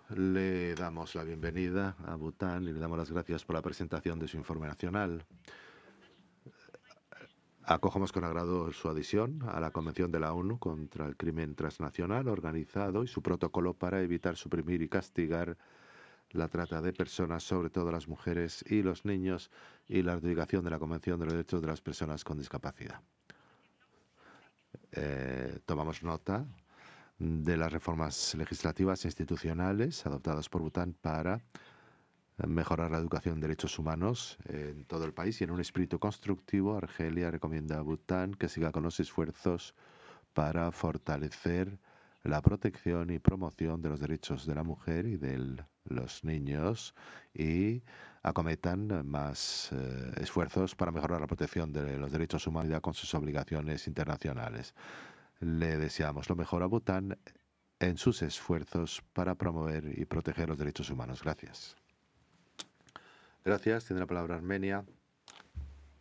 Le damos la bienvenida a Bután y le damos las gracias por la presentación de su informe nacional. Acogemos con agrado su adhesión a la Convención de la ONU contra el Crimen Transnacional Organizado y su protocolo para evitar, suprimir y castigar la trata de personas, sobre todo las mujeres y los niños, y la ratificación de la Convención de los Derechos de las Personas con Discapacidad. Tomamos nota de las reformas legislativas e institucionales adoptadas por Bután para mejorar la educación en derechos humanos en todo el país, y en un espíritu constructivo, Argelia recomienda a Bután que siga con los esfuerzos para fortalecer la protección y promoción de los derechos de la mujer y de los niños, y acometan más esfuerzos para mejorar la protección de los derechos humanos con sus obligaciones internacionales. Le deseamos lo mejor a Bután en sus esfuerzos para promover y proteger los derechos humanos. Gracias. Gracias. Tiene la palabra Armenia.